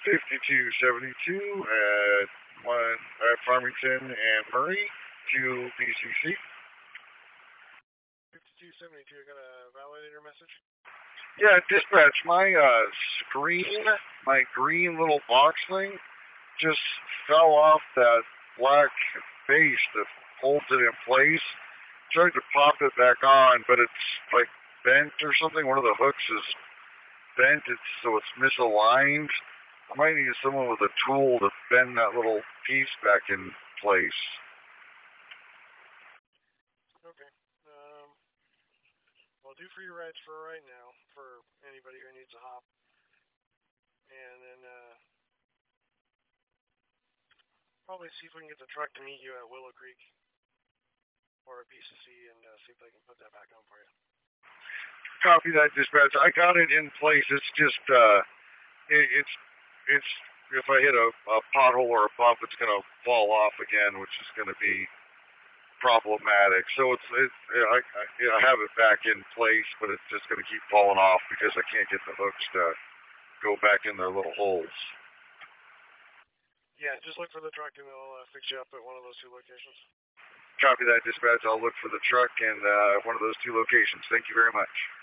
5272 at Farmington and Murray to BCC. 5272, I got a validator message. Yeah, dispatch, my screen, my green little box thing, just fell off that black base that holds it in place. Tried to pop it back on, but it's like bent or something. One of the hooks is bent, so it's misaligned. I might need someone with a tool to bend that little piece back in place. Okay. I'll do free rides for right now for anybody who needs a hop. And then probably see if we can get the truck to meet you at Willow Creek or at BCC and see if they can put that back on for you. Copy that, dispatch. I got it in place. It's just it's if I hit a pothole or a bump, it's going to fall off again, which is going to be problematic. So I have it back in place, but it's just going to keep falling off because I can't get the hooks to go back in their little holes. Yeah, just look for the truck and they'll fix you up at one of those two locations. Copy that, dispatch. I'll look for the truck and one of those two locations. Thank you very much.